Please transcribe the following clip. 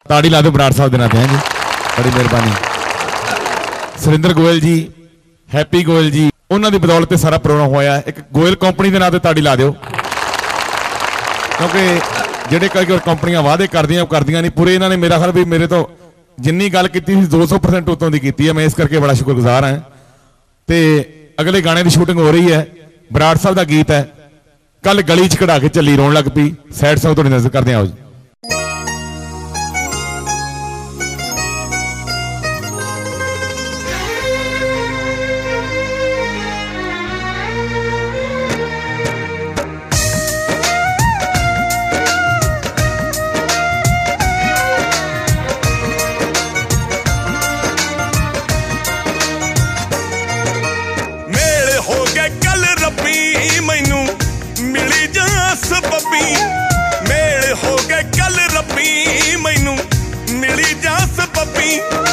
ताड़ी ला दो बराड़ साहब के नाम है जी, बड़ी मेहरबानी। सुरिंदर गोयल जी, हैप्पी गोयल जी, उन्होंने बदौलत सारा प्रोग्राम होया। एक गोयल कंपनी के नाम से ताड़ी ला दो, क्योंकि ਜਿਹੜੇ ਕਈ ਵਾਰ ਕੰਪਨੀਆਂ ਵਾਅਦੇ ਕਰਦੀਆਂ ਉਹ ਕਰਦੀਆਂ ਨਹੀਂ ਪੂਰੇ। ਇਹਨਾਂ ਨੇ ਮੇਰਾ ਖਿਆਲ ਵੀ ਮੇਰੇ ਤੋਂ ਜਿੰਨੀ ਗੱਲ ਕੀਤੀ ਸੀ 200% ਉਤੋਂ ਦੀ ਕੀਤੀ ਹੈ। ਮੈਂ ਇਸ ਕਰਕੇ ਬੜਾ ਸ਼ੁਕਰਗੁਜ਼ਾਰ ਹਾਂ। ਤੇ ਅਗਲੇ ਗਾਣੇ ਦੀ ਸ਼ੂਟਿੰਗ ਹੋ ਰਹੀ ਹੈ, ਬਰਾੜ ਸਾਹਿਬ ਦਾ ਗੀਤ ਹੈ, ਕੱਲ ਗਲੀ 'ਚ ਕਢਾ ਕੇ ਚੱਲੀ ਰੋਣ ਲੱਗ ਪਈ। ਸੈਡ ਸੌਂਗ ਤੁਹਾਡੀ ਨਜ਼ਰ ਕਰਦੇ ਆਓ ਜੀ। मेल हो गए कल रब्बी मैनू मिली जा सबबी।